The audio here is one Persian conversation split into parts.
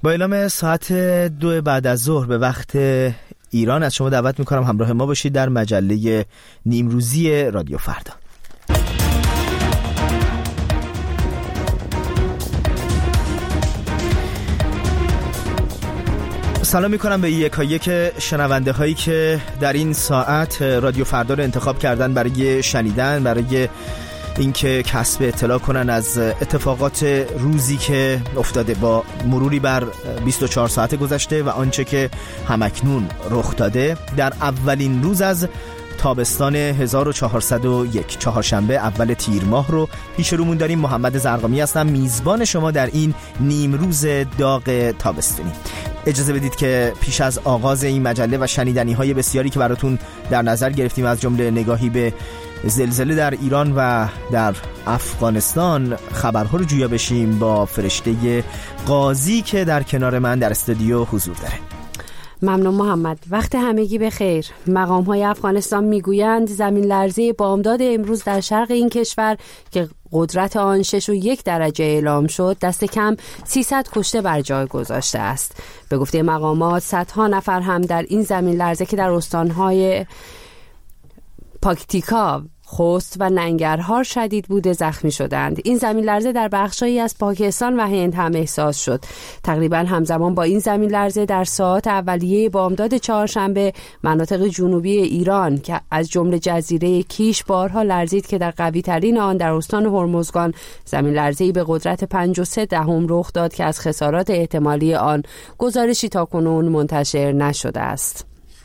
با اعلام ساعت 2 بعد از ظهر به وقت ایران از شما دعوت میکنم همراه ما باشید در مجله نیمروزی رادیو فردا. سلام میکنم به یکایک شنونده هایی که در این ساعت رادیو فردا رو انتخاب کردن برای شنیدن، برای اینکه کسب اطلاع کنن از اتفاقات روزی که افتاده با مروری بر 24 ساعت گذشته و آنچه که همکنون رخ داده در اولین روز از تابستان 1401 چهارشنبه اول تیر ماه رو پیش رومون داریم. محمد زرقامی هستم، میزبان شما در این نیم روز داغ تابستونی. اجازه بدید که پیش از آغاز این مجله و شنیدنی های بسیاری که براتون در نظر گرفتیم، از جمله نگاهی به زلزله در ایران و در افغانستان، خبرها رو جویا بشیم با فرشته قاضی که در کنار من در استودیو حضور داره. ممنون محمد. وقت همگی بخیر. مقام‌های افغانستان میگویند زمین لرزه بامداد امروز در شرق این کشور که قدرت آن 6.1 درجه اعلام شد دست کم 300 کشته بر جای گذاشته است. به گفته مقامات صدها نفر هم در این زمین لرزه که در استان‌های پاکتیکا، خوست و ننگرهار شدید بوده زخمی شدند. این زمین لرزه در بخشایی از پاکستان و هند هم احساس شد. تقریبا همزمان با این زمین لرزه در ساعات اولیه بامداد چهارشنبه مناطق جنوبی ایران که از جمله جزیره کیش بارها لرزید که در قوی ترین آن در استان هرمزگان زمین لرزه‌ای به قدرت 5.3 رخ داد که از خسارات احتمالی آن گزارشی تاکنون منتشر نشده است.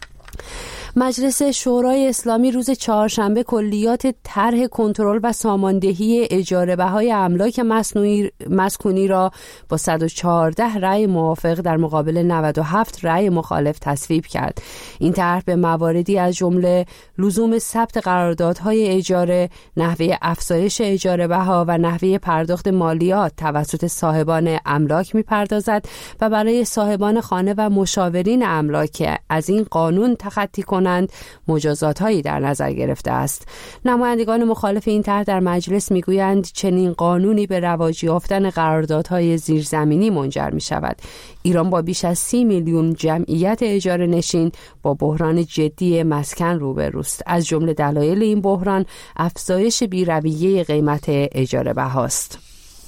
مجلس شورای اسلامی روز چهارشنبه کلیات طرح کنترل و ساماندهی اجاره بهای املاک مسکونی را با 114 رأی موافق در مقابل 97 رأی مخالف تصویب کرد. این طرح به مواردی از جمله لزوم ثبت قراردادهای اجاره، نحوه افزایش اجاره بها و نحوه پرداخت مالیات توسط صاحبان املاک می‌پردازد و برای صاحبان خانه و مشاورین املاک که از این قانون تخطی کنند مجازات‌هایی در نظر گرفته است. نمایندگان مخالف این طرح در مجلس میگویند چنین قانونی به رواج یافتن قراردادهای زیرزمینی منجر می‌شود. ایران با بیش از 30 میلیون جمعیت اجاره نشین با بحران جدی مسکن روبروست. از جمله دلایل این بحران افزایش بی‌رویه قیمت اجاره بهاست.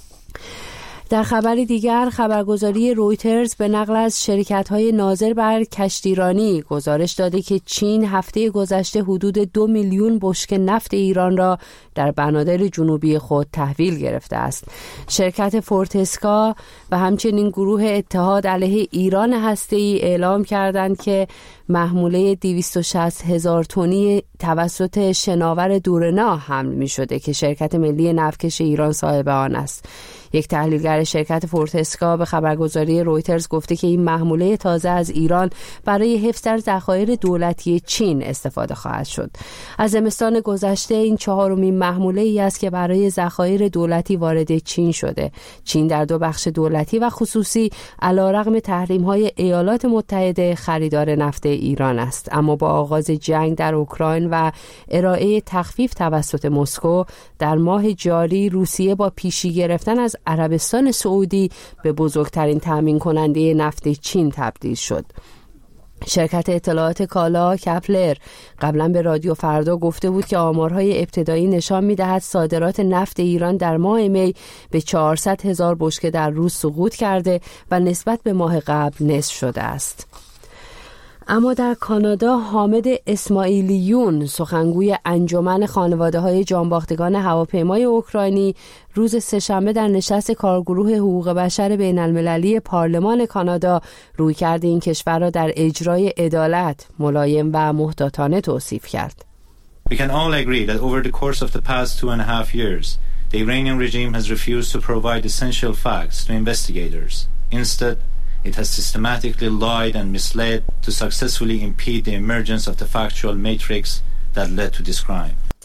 در خبری دیگر، خبرگزاری رویترز به نقل از شرکت‌های ناظر بر کشتیرانی گزارش داده که چین هفته گذشته حدود 2 میلیون بشکه نفت ایران را در بنادر جنوبی خود تحویل گرفته است. شرکت فورتسکا و همچنین گروه اتحاد علیه ایران هسته‌ای اعلام کردند که محموله 260,000 تنی توسط شناور دورنا حمل می شده که شرکت ملی نفتکش ایران صاحب آن است. یک تحلیلگر شرکت فورتسکا به خبرگزاری رویترز گفته که این محموله تازه از ایران برای حفظ در ذخایر دولتی چین استفاده خواهد شد. از زمستان گذشته این چهارمین محموله ای است که برای ذخایر دولتی وارد چین شده. چین در دو بخش دولتی و خصوصی علیرغم تحریم‌های ایالات متحده خریدار نفت ایران است، اما با آغاز جنگ در اوکراین و ارائه تخفیف توسط مسکو در ماه جاری روسیه با پیشی گرفتن از عربستان سعودی به بزرگترین تامین کننده نفت چین تبدیل شد. شرکت اطلاعات کالا کپلر قبلا به رادیو فردا گفته بود که آمارهای ابتدایی نشان می‌دهد صادرات نفت ایران در ماه می به 400,000 بشکه در روز سقوط کرده و نسبت به ماه قبل نصف شده است. اما در کانادا حامد اسماعیلیون سخنگوی انجمن خانواده‌های جانباختگان هواپیمای اوکراینی روز سه‌شنبه در نشست کارگروه حقوق بشر بین‌المللی پارلمان کانادا رویکرد این کشور را در اجرای عدالت ملایم و محتاطانه توصیف کرد. We can all agree that over the course of the past 2.5 years, the Iranian regime has refused to provide essential facts to investigators. Instead, it has systematically lied and misled to successfully impede the emergence of the factual matrix that led to this crime.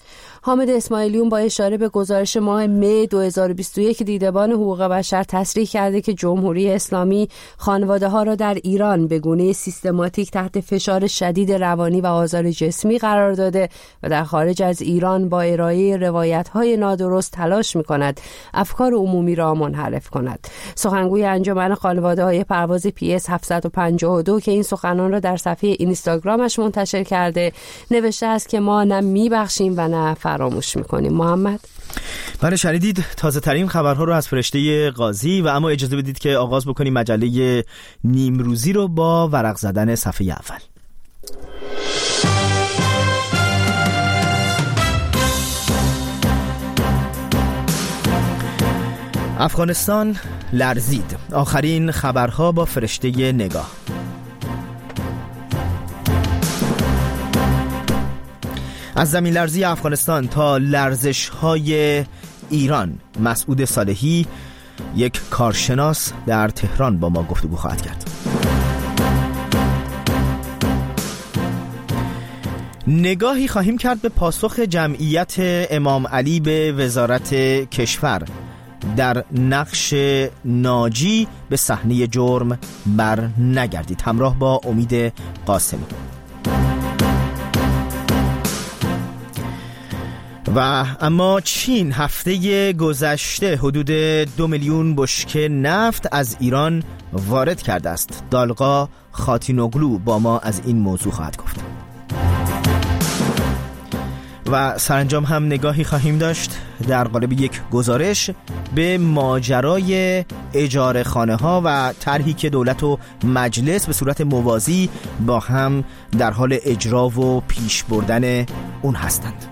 حامد اسماعیلیون با اشاره به گزارش ماه می 2021 دیدبان حقوق بشر تصریح کرده که جمهوری اسلامی خانواده‌ها را در ایران به گونه سیستماتیک تحت فشار شدید روانی و آزار جسمی قرار داده و در خارج از ایران با ارائه روایت‌های نادرست تلاش می‌کند افکار عمومی را منحرف کند. سخنگوی انجمن خانواده‌های پرواز PS 752 که این سخنان را در صفحه اینستاگرامش منتشر کرده نوشته است که ما نه میبخشیم و نه فراموش میکنیم. محمد بله، شنیدید تازه ترین خبرها رو از فرشته قاضی و اما اجازه بدید که آغاز بکنیم مجله نیمروزی رو با ورق زدن صفحه اول. افغانستان لرزید. آخرین خبرها با فرشته نگاه. از زمین لرزی افغانستان تا لرزش‌های ایران، مسعود صالحی یک کارشناس در تهران با ما گفتگو خواهد کرد. نگاهی خواهیم کرد به پاسخ جمعیت امام علی به وزارت کشور در نقش ناجی به صحنه جرم بر نگردید. همراه با امید قاسمی. و اما چین هفته گذشته حدود 2 میلیون بشکه نفت از ایران وارد کرده است. دالقا خاتینوغلو با ما از این موضوع خواهد گفت. و سرانجام هم نگاهی خواهیم داشت در قالب یک گزارش به ماجرای اجاره خانه ها و طرحی که دولت و مجلس به صورت موازی با هم در حال اجرا و پیش بردن اون هستند.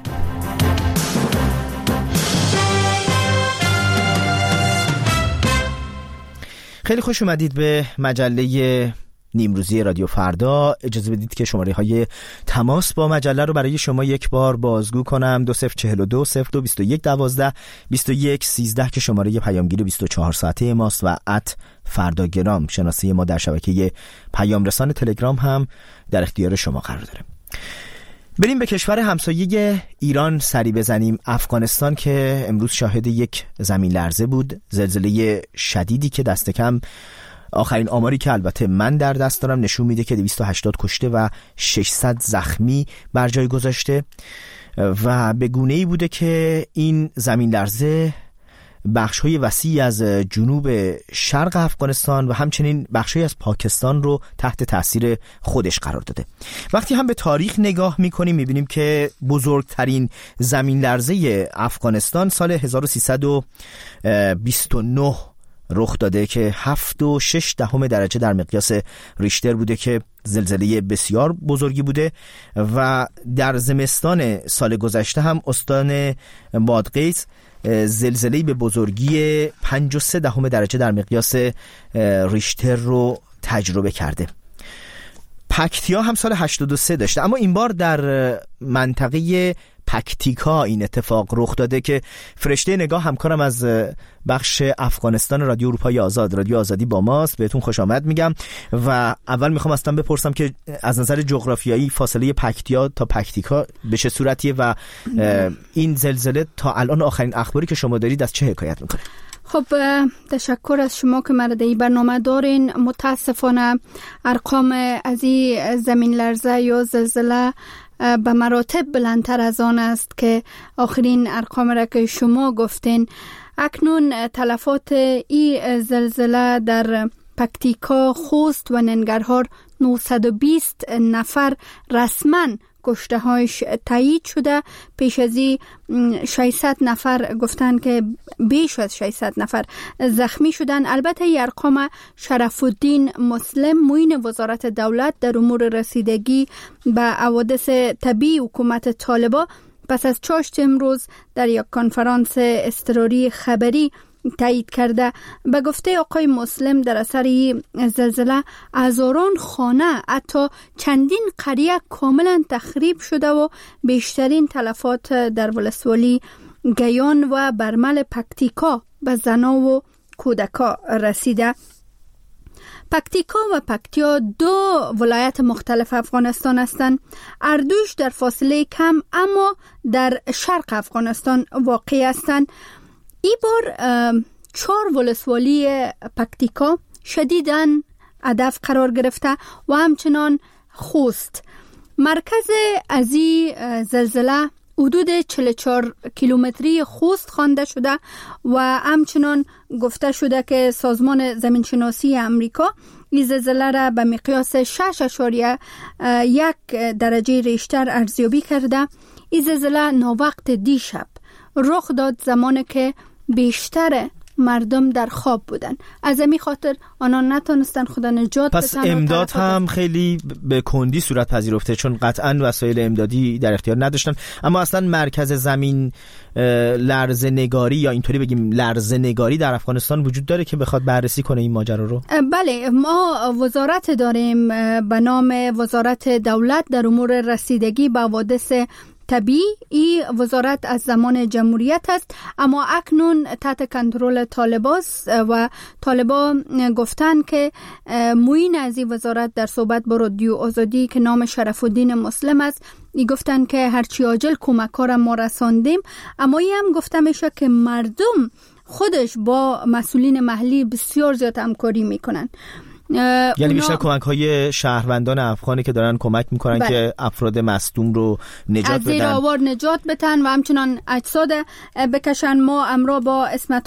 خیلی خوش اومدید به مجله نیمروزی رادیو فردا. اجازه بدید که شماره های تماس با مجله رو برای شما یک بار بازگو کنم. 2042 02 21 12 21 13 که شماره پیامگیر 24 ساعته ماست و @فرداگرام شناسی ما در شبکه پیام رسان تلگرام هم در اختیار شما قرار داره. بریم به کشور همسایه ایران سری بزنیم. افغانستان که امروز شاهد یک زمین لرزه بود، زلزله شدیدی که دست کم آخرین آماری که البته من در دست دارم نشون میده که 280 کشته و 600 زخمی بر جای گذاشته و به گونه‌ای بوده که این زمین لرزه بخش‌های وسیعی از جنوب شرق افغانستان و همچنین بخش‌هایی از پاکستان رو تحت تاثیر خودش قرار داده. وقتی هم به تاریخ نگاه می‌کنیم می‌بینیم که بزرگترین زمین لرزه افغانستان سال 1329 رخ داده که 7.6 درجه در مقیاس ریشتر بوده که زلزله بسیار بزرگی بوده و در زمستان سال گذشته هم استان بادغیس زلزله‌ای به بزرگی 5.3 درجه در مقیاس ریشتر رو تجربه کرده. پکتیا هم سال 83 داشته، اما این بار در منطقه پکتیکا این اتفاق رخ داده که فرشته نگاه همکارم از بخش افغانستان رادیو اروپای آزاد، رادیو آزادی با ماست. بهتون خوش آمد میگم و اول میخوام اصلا بپرسم که از نظر جغرافیایی فاصله پکتیا تا پکتیکا به چه صورتیه و این زلزله تا الان آخرین اخباری که شما دارید از چه حکایت میکنه؟ خب تشکر از شما که مرا در این برنامه دارین. متاسفانه ارقام از این زمین لرزه یا زلزله به مراتب بلندتر از آن است که آخرین ارقام را که شما گفتین. اکنون تلفات این زلزله در پکتیکا، خوست و ننگرهار 920 نفر رسما کشته هایش تایید شده. پیش از این 600 نفر گفتن که بیش از 600 نفر زخمی شدن. البته این ارقام شرف الدین مسلم معین وزارت دولت در امور رسیدگی به حوادث طبیعی حکومت طالبان پس از چاشت امروز در یک کنفرانس اضطراری خبری تایید کرده. به گفته آقای مسلم در اثر زلزله هزاران خانه حتی چندین قریه کاملا تخریب شده و بیشترین تلفات در ولسوالی گیان و برمل پکتیکا به زنا و کودکا رسیده. پکتیکا و پکتیا دو ولایت مختلف افغانستان هستند. اردوش در فاصله کم اما در شرق افغانستان واقع هستند. این بار 4 ولسوالی پکتیکا شدیداً هدف قرار گرفته و همچنان خوست. مرکز از این زلزله حدود 44 کیلومتری خوست خوانده شده و همچنان گفته شده که سازمان زمینشناسی امریکا این زلزله را به مقیاس 6.1 درجه ریشتر ارزیابی کرده. این زلزله ناوقت دیشب رخ داد زمانی که بیشتر مردم در خواب بودن. از همین خاطر آنها نتونستن خدا نجات بدن. پس امداد هم خیلی به کندی صورت پذیرفته، چون قطعا وسایل امدادی در اختیار نداشتن. اما اصلا مرکز زمین لرزه نگاری یا اینطوری بگیم لرزه نگاری در افغانستان وجود داره که بخواد بررسی کنه این ماجرا رو؟ بله، ما وزارت داریم به نام وزارت دولت در امور رسیدگی به حوادث طبیعی. این وزارت از زمان جمهوریت است اما اکنون تحت کنترل طالباست و طالبا گفتن که معین از این وزارت در صحبت با رادیو آزادی که نام شرف الدین مسلم است، ای گفتن که هرچی عاجل کمک ها را ما رساندیم. اما ای هم گفته میشه که مردم خودش با مسئولین محلی بسیار زیاد همکاری میکنن. یعنی بیشتر کمک های شهروندان افغانی که دارن کمک میکنن که افراد مصدوم رو نجات بدن، از زیر آوار نجات بدن و همچنان اجساد بکشن. ما امرا با حکمت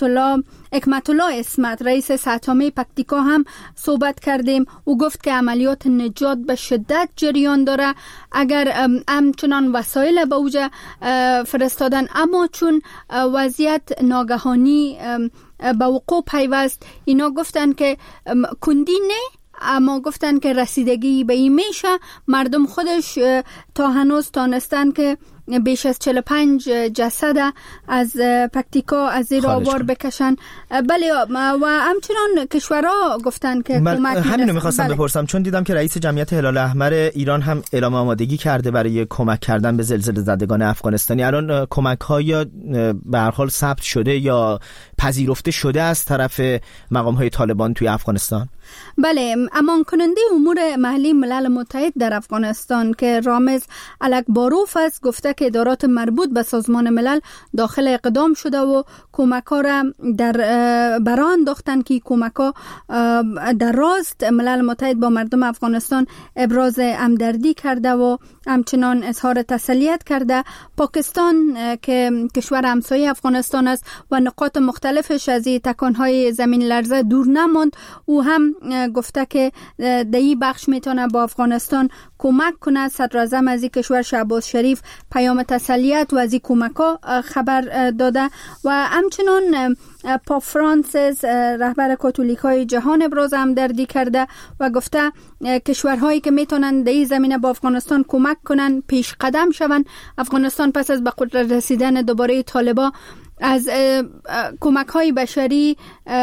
الله اسمت رئیس ساتامه پکتیکا هم صحبت کردیم. او گفت که عملیات نجات به شدت جریان داره. اگر همچنان وسایل به اوجه فرستادن، اما چون وضعیت ناگهانی به وقوع پیوست، اینا گفتن که کندی نه، اما گفتن که رسیدگی به این میشه. مردم خودش تا هنوز تانستن که بیش از 45 جسد از پکتیکا از زیر آوار بکشن. بله، و همچنان کشورها گفتن که کمک همینو میخواستم بپرسم، چون دیدم که رئیس جمعیت هلال احمر ایران هم اعلام آمادگی کرده برای کمک کردن به زلزله زدگان افغانستانی. الان کمک ها یا به هر حال ثبت شده یا پذیرفته شده از طرف مقام های طالبان توی افغانستان؟ بله، امان کننده امور محلی ملل متحد در افغانستان که رامز الکباروف است گفته که ادارات مربوط به سازمان ملل داخل اقدام شده و کمک ها را در برآ انداختن که کمک ها در راست ملل متحد با مردم افغانستان ابراز همدردی کرده و همچنان اظهار تسلیت کرده. پاکستان که کشور همسایه افغانستان است و نقاط مختلفش از تکانهای زمین لرزه دور نماند، او هم گفته که در این بخش میتونه با افغانستان کمک کنه. صدر اعظم از این کشور شهباز شریف پیام تسلیت و از این کمک‌ها خبر داده و همچنان پاپ فرانسیس رهبر کاتولیک‌های جهان ابراز همدردی کرده و گفته کشورهایی که میتونن در این زمینه با افغانستان کمک کنن پیش قدم شون. افغانستان پس از به قدرت رسیدن دوباره طالبان از کمک‌های بشری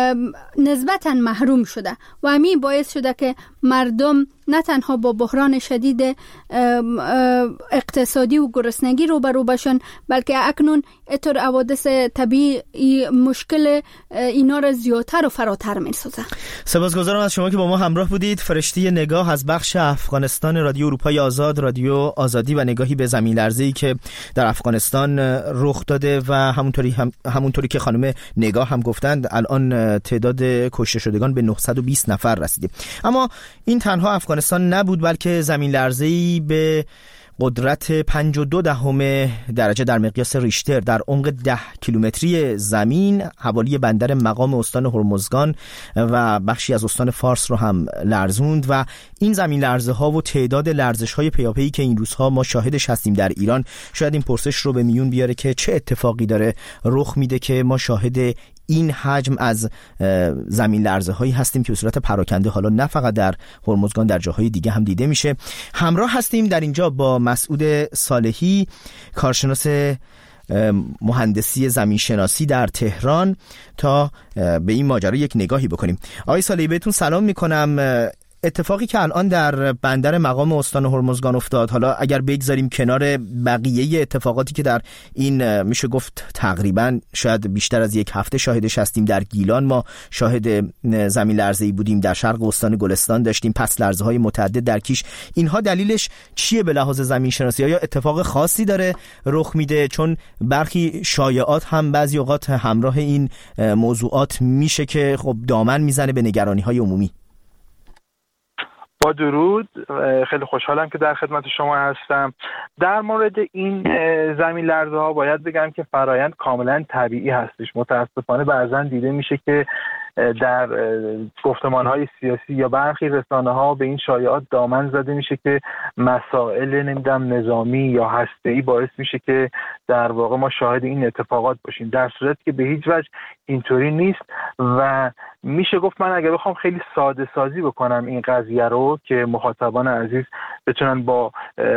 نسبتاً محروم شده و همین باعث شده که مردم نه تنها با بحران شدید اقتصادی و گرسنگی روبرو بشن، بلکه اکنون اطور حوادث طبیعی مشکل اینا را زیادتر و فراتر می‌سازه. سپاسگزارم از شما که با ما همراه بودید. فرشته نگاه از بخش افغانستان رادیو اروپای آزاد، رادیو آزادی و نگاهی به زمین لرزه‌ای که در افغانستان رخ داده و همونطوری که خانم نگاه هم گفتند الان تعداد کشته شدگان به 920 نفر رسیده. اما این تنها افغانستان نبود، بلکه زمین لرزه‌ای به قدرت 5.2 درجه در مقیاس ریشتر در عمق 10 کیلومتری زمین حوالی بندر مقام استان هرمزگان و بخشی از استان فارس رو هم لرزوند و این زمین لرزه ها و تعداد لرزش های پیاپی که این روزها ما شاهدش هستیم در ایران شاید این پرسش رو به میون بیاره که چه اتفاقی داره رخ میده که ما شاهد این حجم از زمین لرزه هایی هستیم که به صورت پراکنده حالا نه فقط در هرمزگان در جاهای دیگه هم دیده میشه. همراه هستیم در اینجا با مسعود صالحی، کارشناس مهندسی زمین شناسی در تهران، تا به این ماجرا یک نگاهی بکنیم. آقای صالحی بهتون سلام میکنم. اتفاقی که الان در بندر مقام استان هرمزگان افتاد، حالا اگر بگذاریم کنار بقیه اتفاقاتی که در این میشه گفت تقریبا شاید بیشتر از یک هفته شاهدش هستیم، در گیلان ما شاهد زمین لرزه‌ای بودیم، در شرق استان گلستان داشتیم، پس لرزه‌های متعدد در کیش. اینها دلیلش چیه به لحاظ زمین شناسی؟ یا اتفاق خاصی داره رخ میده؟ چون برخی شایعات هم بعضی اوقات همراه این موضوعات میشه که خب دامن میزنه به نگرانی‌های عمومی. با درود، خیلی خوشحالم که در خدمت شما هستم. در مورد این زمین لرزه ها باید بگم که فرایند کاملا طبیعی هستش. متاسفانه بعضا دیده میشه که در گفتمان های سیاسی یا برخی رسانه ها به این شایعات دامن زده میشه که مسائل نظامی یا هسته‌ای باعث میشه که در واقع ما شاهد این اتفاقات باشیم، در صورتی که به هیچ وجه اینطوری نیست. و میشه گفت من اگر بخوام خیلی ساده سازی بکنم این قضیه رو که مخاطبان عزیز بتونن با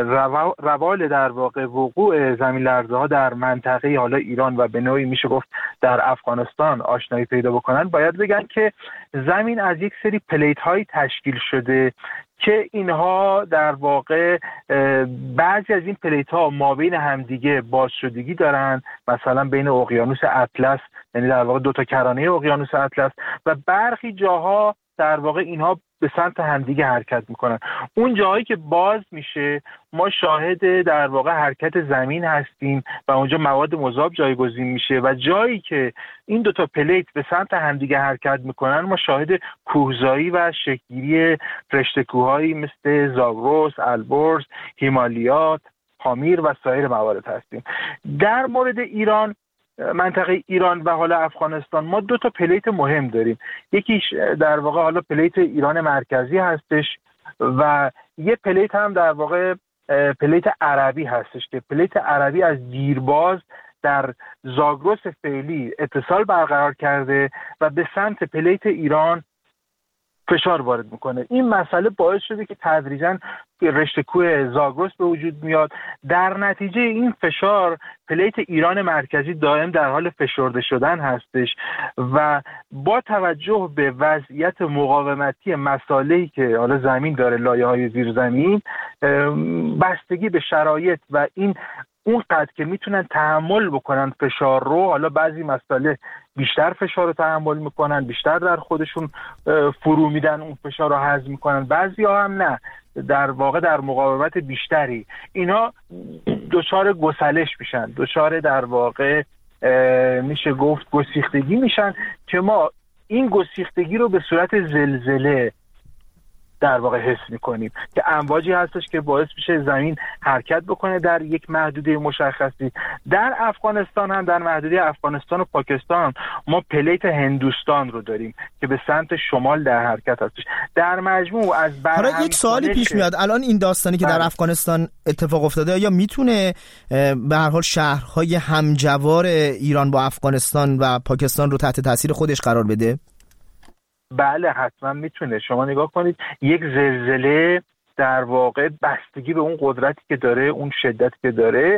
روال در واقع وقوع زمین لرزه ها در منطقه حالا ایران و به نوعی میشه گفت در افغانستان آشنایی پیدا بکنن، باید بگن که زمین از یک سری پلیت های تشکیل شده که اینها در واقع بعضی از این پلیت ها مابین همدیگه بازشدگی دارن، مثلا بین اقیانوس اطلس، یعنی در واقع دو تا کرانه اقیانوس اطلس، و برخی جاها در واقع اینها به سمت همدیگه حرکت میکنن. اون جاهایی که باز میشه ما شاهد در واقع حرکت زمین هستیم و اونجا مواد مذاب جایگزین میشه، و جایی که این دوتا پلیت به سمت همدیگه حرکت میکنن ما شاهد کوهزایی و شکلگیری رشته کوههایی مثل زاگرس، البرز، هیمالیات، پامیر و سایر موارد هستیم. در مورد ایران، منطقه ایران و حالا افغانستان، ما دو تا پلیت مهم داریم. یکیش در واقع حالا پلیت ایران مرکزی هستش و یه پلیت هم در واقع پلیت عربی هستش که پلیت عربی از دیرباز در زاگرس فعلی اتصال برقرار کرده و به سمت پلیت ایران فشار وارد میکنه. این مسئله باعث شده که تدریجاً رشته کوه زاگرس به وجود میاد. در نتیجه این فشار پلیت ایران مرکزی دائم در حال فشرده شدن هستش و با توجه به وضعیت مقاومتی مساله‌ای که حالا زمین داره، لایه‌های زیرزمین، بستگی به شرایط و این اونقدر که میتونن تحمل بکنن فشار رو، حالا بعضی مسائل بیشتر فشار رو تحمل میکنن، بیشتر در خودشون فرو میدن، اون فشار رو هضم میکنن، بعضی ها هم نه، در واقع در مقاومت بیشتری اینا دچار گسلش میشن، دچار در واقع میشه گفت گسیختگی میشن که ما این گسیختگی رو به صورت زلزله در واقع حس میکنیم که امواجی هستش که باعث میشه زمین حرکت بکنه در یک محدوده مشخصی. در افغانستان هم، در محدوده افغانستان و پاکستان، ما پلیت هندوستان رو داریم که به سمت شمال در حرکت هستش. در مجموع از برهم یک سوالی پیش میاد، الان این داستانی که در افغانستان اتفاق افتاده یا میتونه به هر حال شهرهای همجوار ایران با افغانستان و پاکستان رو تحت تاثیر خودش قرار بده؟ بله حتما میتونه. شما نگاه کنید، یک زلزله در واقع بستگی به اون قدرتی که داره، اون شدتی که داره،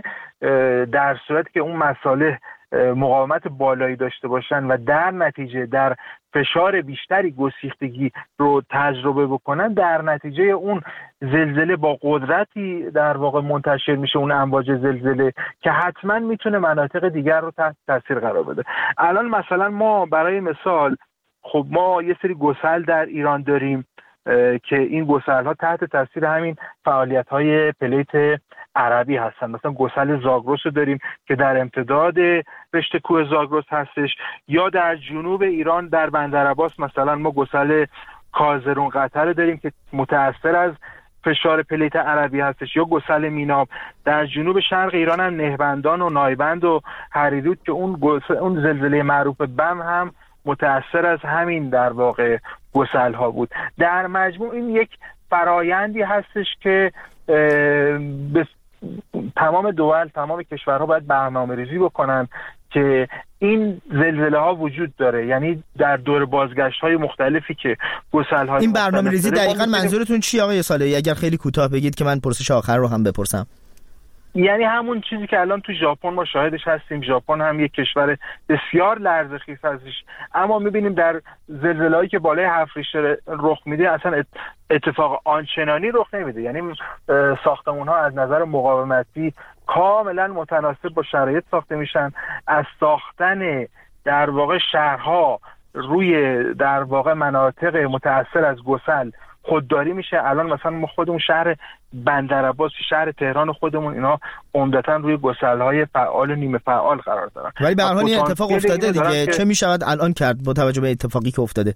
در صورتی که اون مساله مقاومت بالایی داشته باشن و در نتیجه در فشار بیشتری گسیختگی رو تجربه بکنن، در نتیجه اون زلزله با قدرتی در واقع منتشر میشه، اون امواج زلزله، که حتما میتونه مناطق دیگر رو تحت تاثیر قرار بده. الان مثلا ما برای مثال، خب ما یه سری گسل در ایران داریم که این گسل‌ها تحت تاثیر همین فعالیت‌های پلیت عربی هستن. مثلا گسل زاگرس رو داریم که در امتداد رشته کوه زاگرس هستش، یا در جنوب ایران در بندرعباس مثلا ما گسل کازرون قطر داریم که متأثر از فشار پلیت عربی هستش، یا گسل میناب. در جنوب شرق ایران هم نهبندان و نایبند و هریرود که اون زلزله معروف بم هم متأثر از همین در واقع گسل ها بود. در مجموع این یک فرایندی هستش که به تمام دول، تمام کشورها باید برنامه‌ریزی بکنن که این زلزله ها وجود داره، یعنی در دور بازگشت های مختلفی که گسل های این برنامه‌ریزی دقیقاً منظورتون چی آقای صالحی؟ اگر خیلی کوتاه بگید که من پرسش آخر رو هم بپرسم. یعنی همون چیزی که الان تو ژاپن ما شاهدش هستیم. ژاپن هم یک کشور بسیار لرزه‌خیز هستش، اما می‌بینیم در زلزله‌ای که بالای 7 ریشتر رخ میده اصلا اتفاق آنچنانی رخ نمیده. یعنی ساختمان‌ها از نظر مقاومتی کاملا متناسب با شرایط ساخته میشن. از ساختن در واقع شهرها روی در واقع مناطق متأثر از گسل خودداری میشه. الان مثلا ما خودمون شهر بندرعباس، شهر تهران خودمون، اینا عمدتاً روی گسل‌های فعال و نیمه فعال قرار دارن. ولی به هر حال این اتفاق افتاده دیگه. چه میشود الان کرد با توجه به اتفاقی که افتاده؟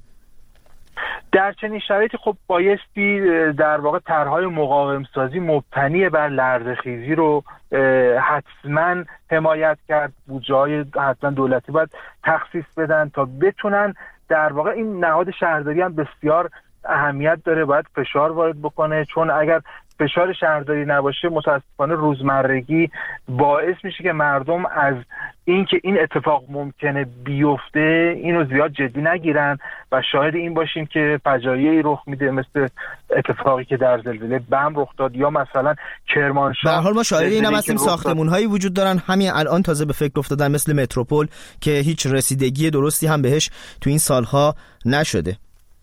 در چنین شرایطی خب بایستی در واقع طرح‌های مقاوم سازی مبتنی بر لرزه‌خیزی رو حتما حمایت کرد. بودجه‌های حتما دولتی باید تخصیص بدن تا بتونن در واقع این نهاد شهرداری هم بسیار اهمیت داره، باید فشار وارد بکنه، چون اگر فشار شهرداری نباشه متاسفانه روزمرگی باعث میشه که مردم از اینکه این اتفاق ممکنه بیفته اینو زیاد جدی نگیرن و شاهد این باشیم که فجایعی رخ میده مثل اتفاقی که در زلزله بم رخ داد یا مثلا کرمانشاه. به هر حال ما شاهد این هم هستیم ساختمان‌هایی وجود دارن همین الان تازه به فکر افتادن مثل متروپول که هیچ رسیدگی درستی هم بهش تو این سالها نشده.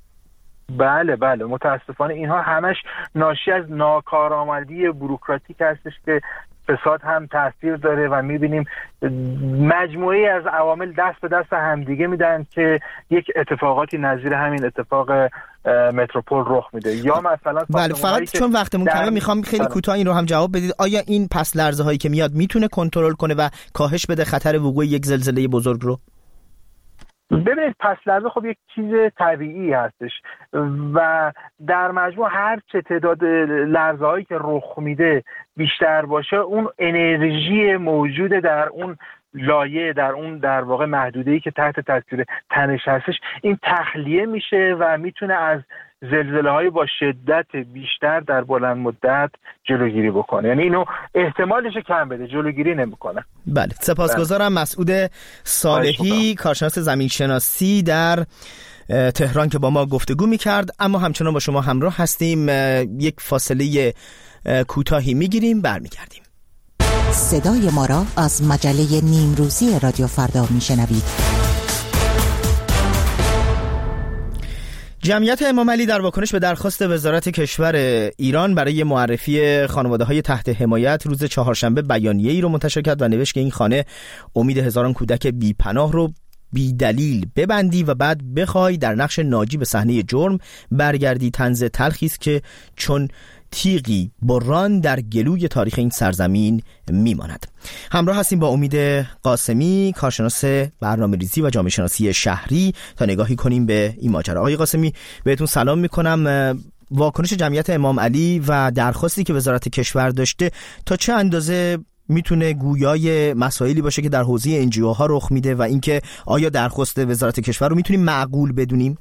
بله متاسفانه اینها همش ناشی از ناکارآمدی بوروکراتیک هستش که فساد هم تاثیر داره و میبینیم مجموعه از عوامل دست به دست همدیگه میدن که یک اتفاقاتی نظیر همین اتفاق متروپول رخ میده. یا مثلا بله، فقط چون وقتمون کمه میخوام خیلی کوتاه این رو هم جواب بدید. آیا این پس لرزه هایی که میاد میتونه کنترل کنه و کاهش بده خطر وقوع یک زلزله بزرگ رو؟ ببینید پس لرزه خب یک چیز طبیعی هستش و در مجموع هر چه تعداد لرزه هایی که رخ میده بیشتر باشه، اون انرژی موجود در اون لایه، در اون در واقع محدوده‌ای که تحت تاثیر تنش هستش، این تخلیه میشه و میتونه از زلزله‌های با شدت بیشتر در بلند مدت جلوگیری بکنه. یعنی اینو احتمالش کم بده، جلوگیری نمیکنه. بله، سپاسگزارم. مسعود صالحی، کارشناس زمینشناسی در تهران که با ما گفتگو می‌کرد. اما همچنان با شما همراه هستیم. یک فاصله کوتاهی می‌گیریم، برمیگردیم. صدای ما را از مجله نیمروزی رادیو فردا میشنوید. جمعیت امام علی در واکنش به درخواست وزارت کشور ایران برای معرفی خانواده‌های تحت حمایت روز چهارشنبه بیانیه‌ای رو منتشر کرد و نوشت که این خانه امید هزاران کودک بی‌پناه رو بی دلیل ببندی و بعد بخوای در نقش ناجی به صحنه جرم برگردی. طنز تلخی است که چون تیغی بران در گلوی تاریخ این سرزمین میماند. همراه هستیم با امید قاسمی، کارشناس برنامه‌ریزی و جامعه شناسی شهری، تا نگاهی کنیم به این ماجرا. آقای قاسمی، بهتون سلام میکنم. واکنش جمعیت امام علی و درخواستی که وزارت کشور داشته تا چه اندازه میتونه گویای مسائلی باشه که در حوزه NGO ها رخ میده و اینکه آیا درخواست وزارت کشور رو میتونیم معقول بدونیم؟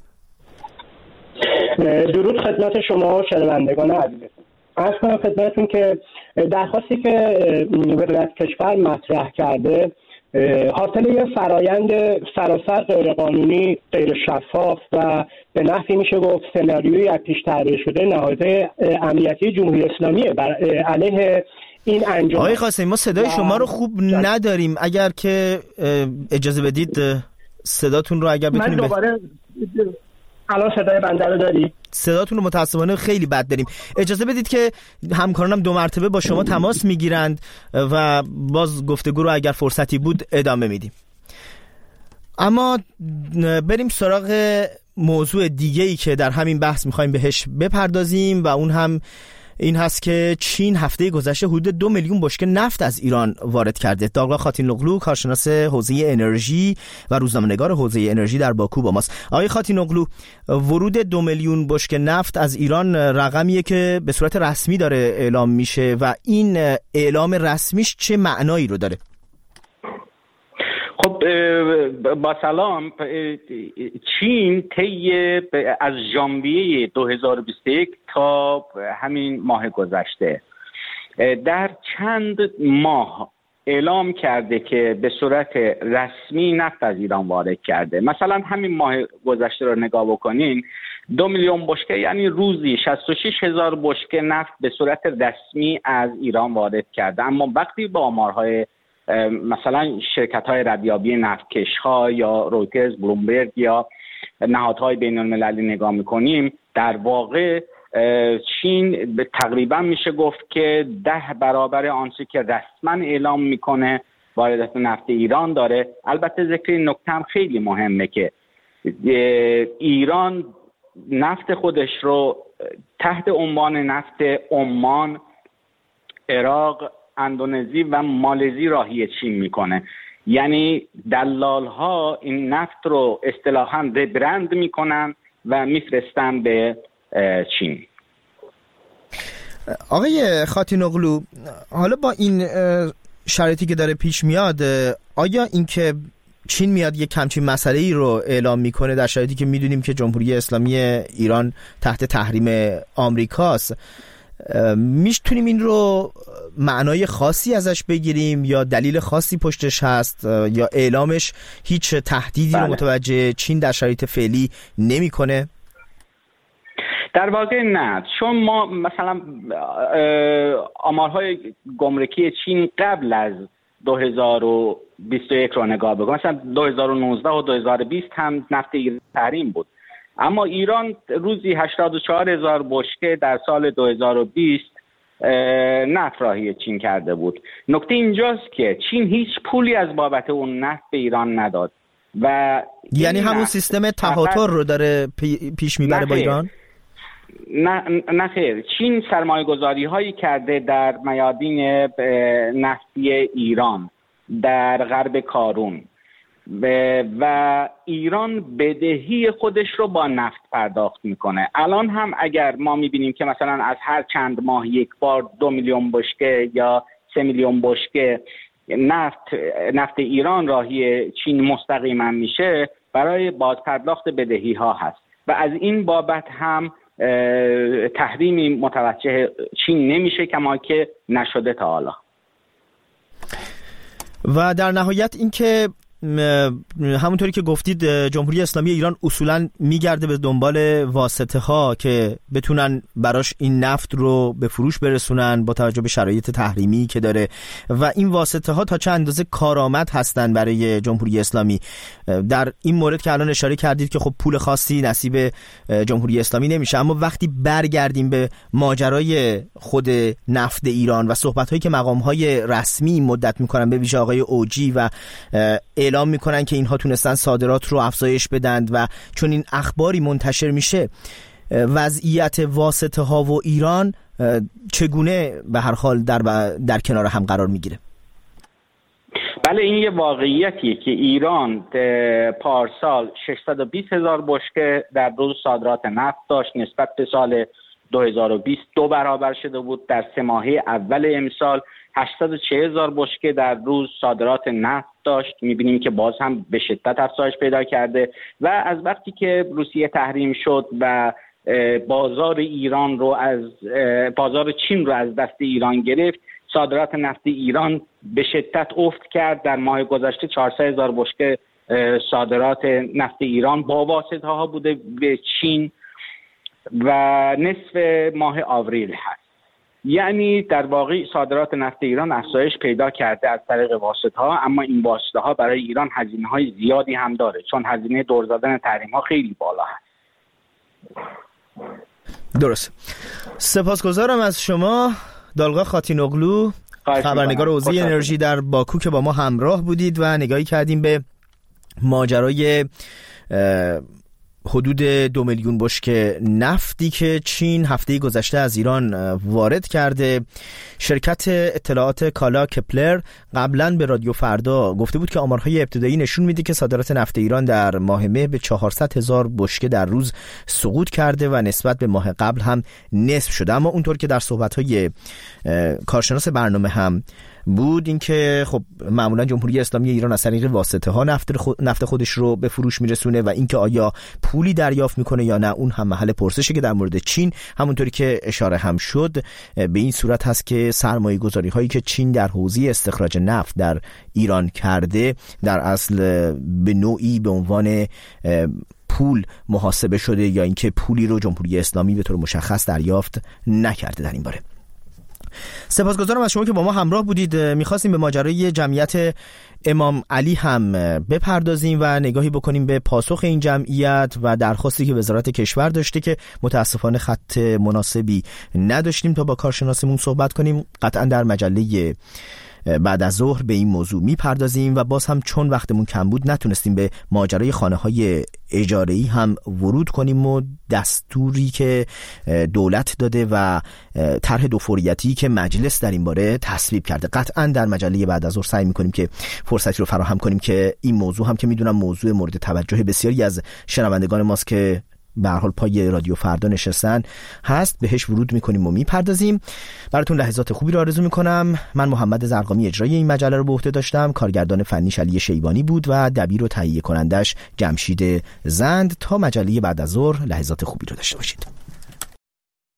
درود خدمت شما شنوندگان عزیز. عرض کنم خدمتتون که درخواستی که وزارت کشور مطرح کرده حاصل یه فرایند سراسر غیر قانونی، غیر شفاف و به نحوی میشه گفت سناریویی از پیش تعریف شده نهادهای امنیتی جمهوری اسلامی بر علیه این انجام. آقای قاسمی، ما صدای شما رو خوب نداریم. اگر که اجازه بدید صداتون رو اگر بتونیم الان صدای بنده رو داری؟ صداتون رو متاسفانه خیلی بد داریم. اجازه بدید که همکارانم 2 مرتبه با شما تماس میگیرند و باز گفتگو رو اگر فرصتی بود ادامه میدیم. اما بریم سراغ موضوع دیگه‌ای که در همین بحث میخوایم بهش بپردازیم و اون هم این هست که چین هفته گذشته حدود 2 میلیون بشکه نفت از ایران وارد کرده. داغلا خاتینوغلو، کارشناس حوزه انرژی و روزنامه‌نگار حوزه انرژی در باکو با ماست. آقای خاتینوغلو، ورود 2 میلیون بشکه نفت از ایران رقمیه که به صورت رسمی داره اعلام میشه و این اعلام رسمیش چه معنایی رو داره؟ خب با سلام. چین طی از ژانویه 2021 تا همین ماه گذشته در چند ماه اعلام کرده که به صورت رسمی نفت از ایران وارد کرده. مثلا همین ماه گذشته رو نگاه بکنین، 2 میلیون بشکه یعنی روزی 66,000 بشکه نفت به صورت رسمی از ایران وارد کرده. اما وقتی با آمارهای مثلا شرکت‌های ردیابی نفتکش‌ها یا رویترز، بلومبرگ یا نهادهای بین‌المللی نگاه می‌کنیم، در واقع چین به تقریبا میشه گفت که 10 برابر آنچه که رسما اعلام میکنه واردات نفت ایران داره. البته ذکر این نکته هم خیلی مهمه که ایران نفت خودش رو تحت عنوان نفت عمان، عراق، اندونزی و مالزی راهی چین میکنه. یعنی دلال ها این نفت رو اصطلاحاً ریبرند میکنن و میفرستن به چین. آقای خاتینوغلو، حالا با این شرایطی که داره پیش میاد، آیا اینکه چین میاد یک همچین مسئله‌ای رو اعلام میکنه در شرایطی که میدونیم که جمهوری اسلامی ایران تحت تحریم آمریکاست، میتونیم این رو معنای خاصی ازش بگیریم یا دلیل خاصی پشتش هست یا اعلامش هیچ تهدیدی رو متوجه چین در شرایط فعلی نمیکنه؟ در واقع نه، چون ما مثلا آمارهای گمرکی چین قبل از 2021 رو نگاه بکنیم، مثلا 2019 و 2020 هم نفت ایران تحریم بود، اما ایران روزی 84,000 بشکه در سال 2020 نفت راهی چین کرده بود. نکته اینجاست که چین هیچ پولی از بابت اون نفت به ایران نداد و یعنی همون سیستم تهاتر رو داره پیش میبره با ایران؟ نه خیر، چین سرمایه گذاری هایی کرده در میادین نفتی ایران در غرب کارون و ایران بدهی خودش رو با نفت پرداخت میکنه. الان هم اگر ما میبینیم که مثلا از هر چند ماه یک بار 2 میلیون بشکه یا 3 میلیون بشکه نفت ایران راهی چین مستقیما میشه، برای بازپرداخت بدهی ها هست و از این بابت هم تحریمی متوجه چین نمیشه کما که نشده تا حالا. و در نهایت اینکه همونطوری که گفتید جمهوری اسلامی ایران اصولاً میگرده به دنبال واسطه ها که بتونن براش این نفت رو به فروش برسونن با توجه به شرایط تحریمی که داره و این واسطه ها تا چه اندازه کارآمد هستن برای جمهوری اسلامی. در این مورد که الان اشاره کردید که خب پول خاصی نصیب جمهوری اسلامی نمیشه، اما وقتی برگردیم به ماجرای خود نفت ایران و صحبت هایی که مقام های رسمی مدت میکنن، به ویژه آقای اوجی و اعلام میکنن که اینها تونستن صادرات رو افزایش بدند و چون این اخباری منتشر میشه وضعیت واسطه ها و ایران چگونه به هر حال در کنار هم قرار میگیره؟ بله، این یه واقعیتیه که ایران پارسال 620,000 بشکه در روز صادرات نفت داشت، نسبت به سال 2020 2 برابر شده بود. در 3 ماهه اول امسال 840,000 بشکه در روز صادرات نفت داشت. می‌بینیم که باز هم به شدت افزایش پیدا کرده و از وقتی که روسیه تحریم شد و بازار چین رو از دست ایران گرفت، صادرات نفت ایران به شدت افت کرد. در ماه گذشته 400,000 بشکه صادرات نفت ایران با واسطه ها بوده به چین و نصف ماه آوریل هست. یعنی در واقع صادرات نفت ایران افزایش پیدا کرده از طریق واسطه ها، اما این واسطه ها برای ایران هزینه های زیادی هم داره، چون هزینه دور زدن تحریم ها خیلی بالا هست. درست. سپاسگزارم از شما دالغا خاتینوغلو، خبرنگار حوزه انرژی در باکو، که با ما همراه بودید و نگاهی کردیم به ماجرای حدود 2 میلیون بشکه نفتی که چین هفته گذشته از ایران وارد کرده. شرکت اطلاعات کالا کپلر قبلا به رادیو فردا گفته بود که آمارهای ابتدایی نشون میده که صادرات نفت ایران در ماه مه به 400,000 بشکه در روز سقوط کرده و نسبت به ماه قبل هم نصف شده. اما اونطور که در صحبت‌های کارشناس برنامه هم بود، این که خب معمولا جمهوری اسلامی ایران از طریق واسطه ها نفت خودش رو به فروش میرسونه و اینکه آیا پولی دریافت میکنه یا نه اون هم محل پرسشه، که در مورد چین همونطوری که اشاره هم شد به این صورت هست که سرمایه گذاری هایی که چین در حوزه استخراج نفت در ایران کرده در اصل به نوعی به عنوان پول محاسبه شده یا اینکه پولی رو جمهوری اسلامی به طور مشخص دریافت نکرده در این باره. سپاسگزارم از شما که با ما همراه بودید. میخواستیم به ماجرای جمعیت امام علی هم بپردازیم و نگاهی بکنیم به پاسخ این جمعیت و درخواستی که وزارت کشور داشته که متاسفانه خط مناسبی نداشتیم تا با کارشناسمون صحبت کنیم. قطعا در مجله بعد از ظهر به این موضوع میپردازیم و باز هم چون وقتمون کم بود نتونستیم به ماجرای خانه‌های اجاره‌ای هم ورود کنیم و دستوری که دولت داده و طرح دوفوریتی که مجلس در این باره تصویب کرده. قطعا در مجله بعد از ظهر سعی می‌کنیم که فرصتی رو فراهم کنیم که این موضوع هم که میدونم موضوع مورد توجه بسیاری از شنوندگان ماست که به هر حال پای رادیو فردا نشستن هست بهش ورود میکنیم و میپردازیم. براتون لحظات خوبی رو آرزو میکنم. من محمد زرقامی اجرای این مجله رو به عهده داشتم، کارگردان فنیش علی شیبانی بود و دبیر و تهیه کنندش جمشید زند. تا مجله بعد از ظهر لحظات خوبی رو داشته باشید.